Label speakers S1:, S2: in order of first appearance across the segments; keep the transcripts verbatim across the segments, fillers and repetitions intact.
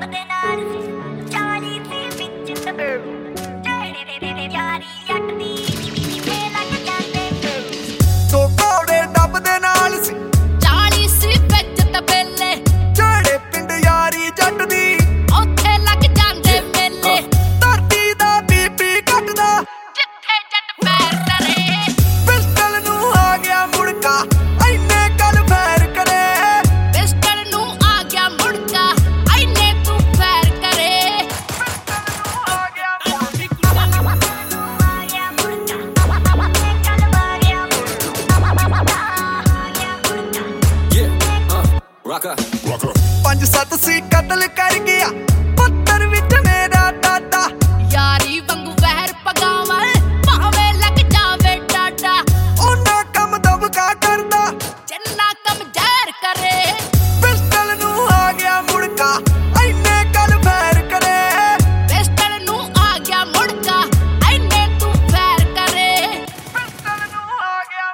S1: पंज सत सी कतल कर गया पत्थर विच मेरा दादा यारी वांगू वहर पगावल भावे लग जावे डाडा ओना कम दबका करदा जिन्ना कम जहर करे पिस्टल नू आ गया मुड़का इन्ने कल फैर करे पिस्टल नू आ गया मुड़का इन्ने तू फैर करे पिस्टल नू आ गया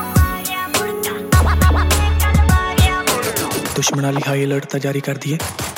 S2: दुश्मन वाली हाई अलर्ट जारी कर दिए।